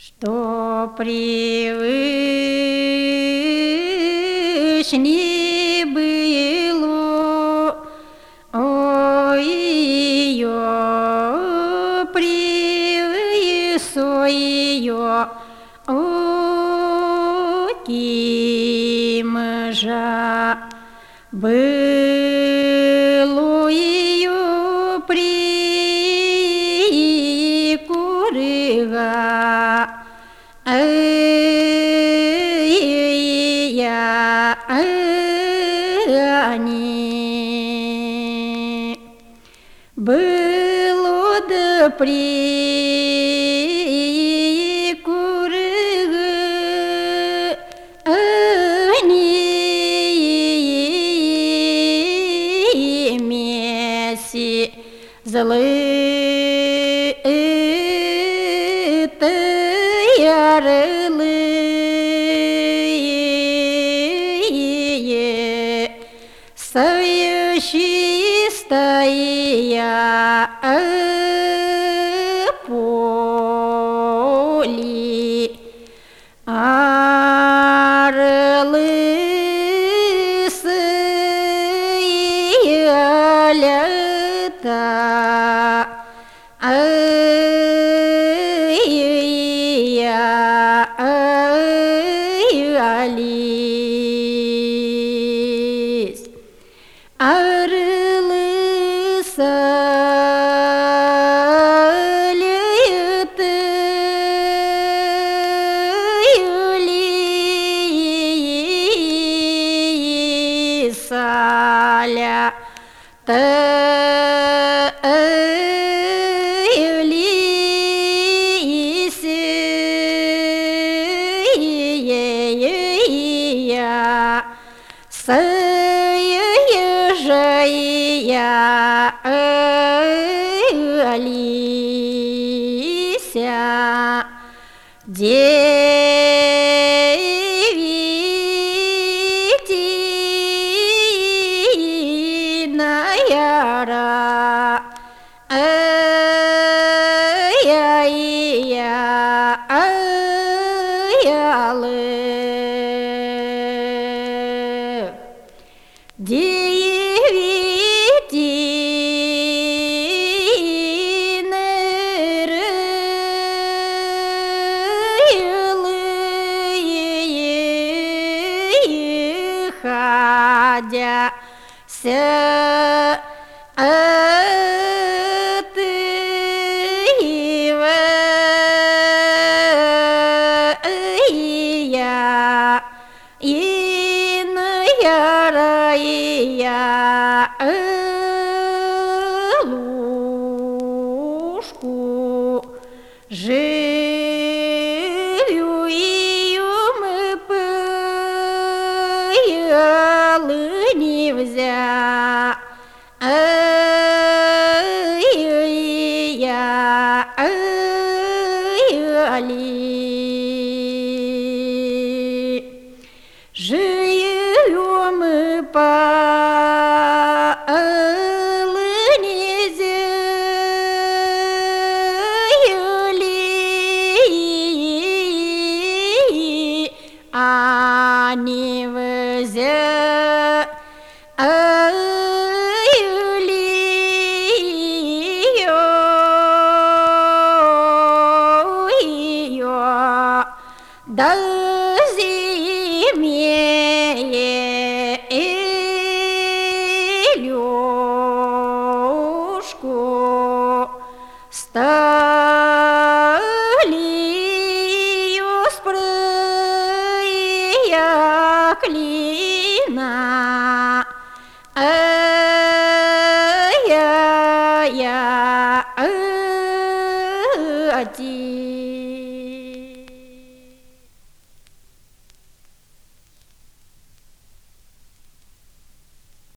Что привычней было, ой, ее привесо ее, о, ким же было ее прикурыга. Было да прикурыга, они меси злые ярылые, чистая поле, орлысые лета, алис, Саля, Алися, девятиная, ходя ся лужку живю ее мы пыялы не взя, живем мы по не взя, ее до зимее Илюшку стали ее спрыя клина, один.